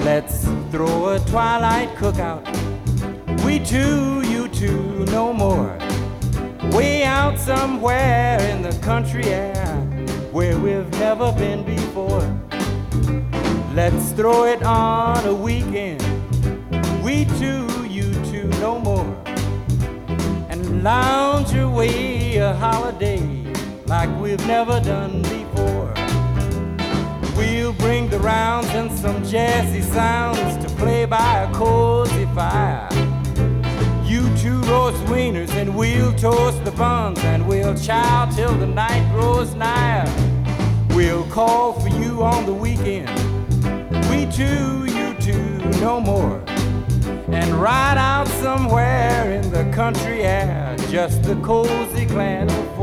Let's throw a twilight cookout. We two, you two, no more. Way out somewhere in the country air, where we've never been before. Let's throw it on a weekend. We two, you two, no more. And lounge away a holiday like we've never done before. We'll bring the rounds and some jazzy sounds to play by a cozy fire. You two roast wieners and we'll toast the buns, and we'll chow till the night grows nigher. We'll call for you on the weekend. We two, you two, no more. And ride out somewhere in the country air, just the cozy clan of